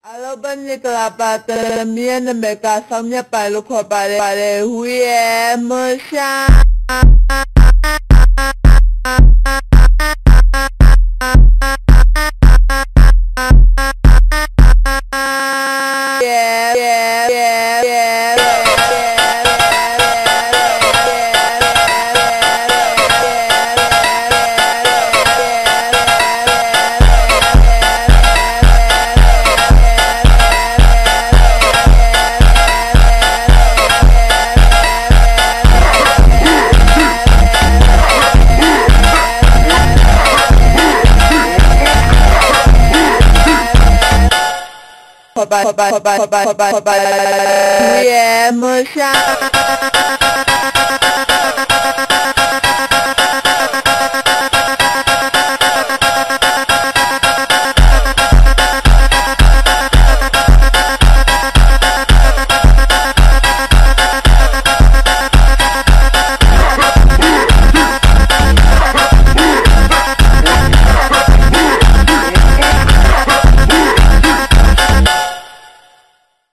Alo bên như là bà tên miên nên bề cả xong nhé bà lúc họ bà đề huy em mơ xa yeah, yeah, yeah, yeah. Bye bye bye bye bye bye bye bye bye. Yeah,